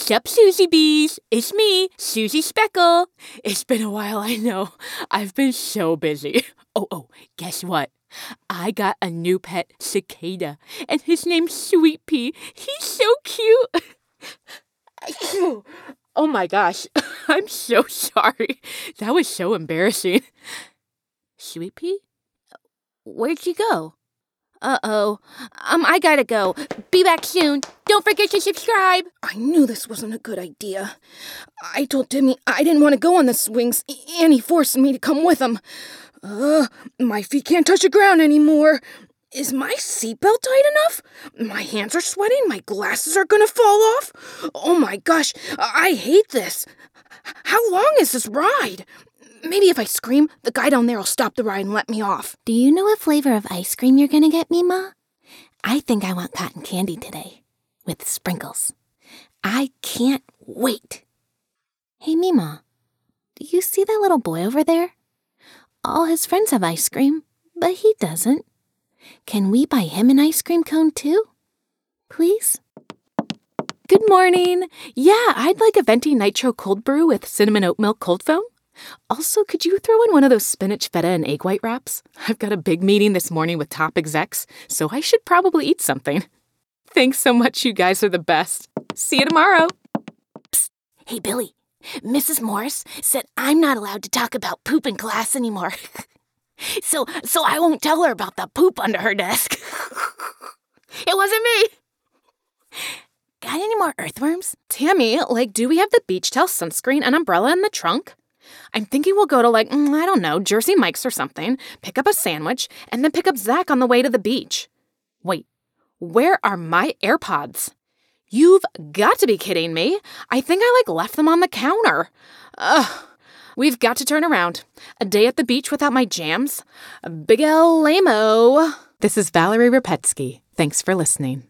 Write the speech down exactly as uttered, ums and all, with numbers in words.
Sup, Susie Bees? It's me, Susie Speckle. It's been a while, I know. I've been so busy. Oh, oh, guess what? I got a new pet cicada, and his name's Sweet Pea. He's so cute. Oh my gosh, I'm so sorry. That was so embarrassing. Sweet Pea? Where'd you go? Uh-oh. Um, I gotta go. Be back soon. Don't forget to subscribe. I knew this wasn't a good idea. I told Timmy I didn't want to go on the swings, and he forced me to come with him. Uh, my feet can't touch the ground anymore. Is my seatbelt tight enough? My hands are sweating. My glasses are gonna fall off. Oh my gosh, I hate this. How long is this ride? Maybe if I scream, the guy down there will stop the ride and let me off. Do you know what flavor of ice cream you're gonna get me, Ma? I think I want cotton candy today, with sprinkles. I can't wait. Hey, Mima, do you see that little boy over there? All his friends have ice cream, but he doesn't. Can we buy him an ice cream cone too? Please? Good morning. Yeah, I'd like a venti nitro cold brew with cinnamon oat milk cold foam. Also, could you throw in one of those spinach feta and egg white wraps? I've got a big meeting this morning with top execs, so I should probably eat something. Thanks so much, you guys are the best. See you tomorrow. Psst. Hey, Billy. Missus Morris said I'm not allowed to talk about poop in class anymore. so, so I won't tell her about the poop under her desk. It wasn't me. Got any more earthworms? Tammy, like, do we have the beach towel, sunscreen, and umbrella in the trunk? I'm thinking we'll go to, like, mm, I don't know, Jersey Mike's or something, pick up a sandwich, and then pick up Zach on the way to the beach. Wait, where are my AirPods? You've got to be kidding me. I think I, like, left them on the counter. Ugh. We've got to turn around. A day at the beach without my jams? A big L lame-o. This is Valerie Rapetsky. Thanks for listening.